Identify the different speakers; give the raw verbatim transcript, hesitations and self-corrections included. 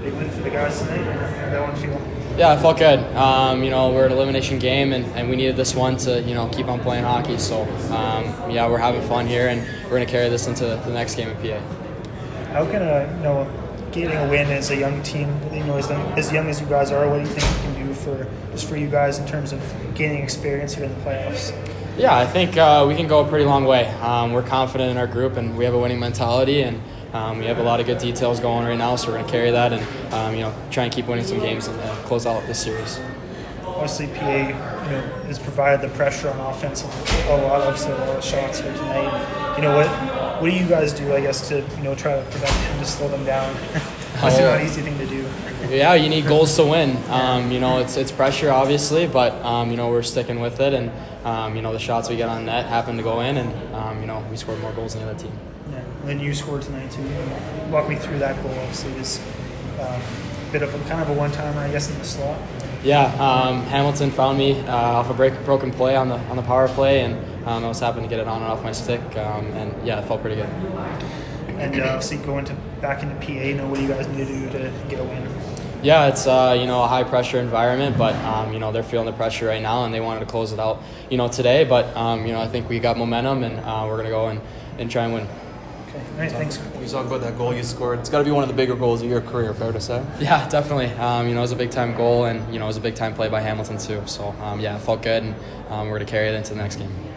Speaker 1: big win for the guys tonight. How did that one feel?
Speaker 2: Yeah, I felt good. Um, you know, we're an elimination game, and, and we needed this one to, you know, keep on playing hockey. So, um, yeah, we're having fun here, and we're going to carry this into the next game in P A.
Speaker 1: How can a, you know, getting a win as a young team, you know, as, as young as you guys are, what do you think you can do for just for you guys in terms of gaining experience here in the playoffs?
Speaker 2: Yeah, I think uh, we can go a pretty long way. Um, we're confident in our group, and we have a winning mentality, and um, we have a lot of good details going right now, so we're going to carry that and, um, you know, try and keep winning some games and uh, close out this series.
Speaker 1: Obviously, P A, you know, has provided the pressure on offense a lot of so a lot of shots here tonight. You know, what what do you guys do, I guess, to, you know, try to prevent him, to slow them down? It's not an easy thing to do.
Speaker 2: Yeah, you need goals to win. Um, you know, it's it's pressure, obviously, but, um, you know, we're sticking with it. And, um, you know, the shots we get on net happen to go in, and, um, you know, we scored more goals than the other team.
Speaker 1: Yeah, and then you scored tonight, too. Walk me through that goal. Obviously, it was um, a bit of a kind of a one-timer, I guess, in the slot.
Speaker 2: Yeah, um, Hamilton found me uh, off a break, broken play on the on the power play, and um, I was happy to get it on and off my stick, um, and yeah, it felt pretty good.
Speaker 1: And uh, obviously going to back into P A, you know, what do you guys need to do to get a win?
Speaker 2: Yeah, it's uh, you know, a high pressure environment, but um, you know, they're feeling the pressure right now, and they wanted to close it out, you know, today. But um, you know, I think we got momentum, and uh, we're gonna go and, and try and win.
Speaker 1: Okay, all right, thanks.
Speaker 3: You talk about that goal you scored. It's got to be one of the bigger goals of your career, fair to say.
Speaker 2: Yeah, definitely. Um, you know, it was a big time goal, and you know, it was a big time play by Hamilton too. So um, yeah, it felt good, and um, we're gonna carry it into the next game.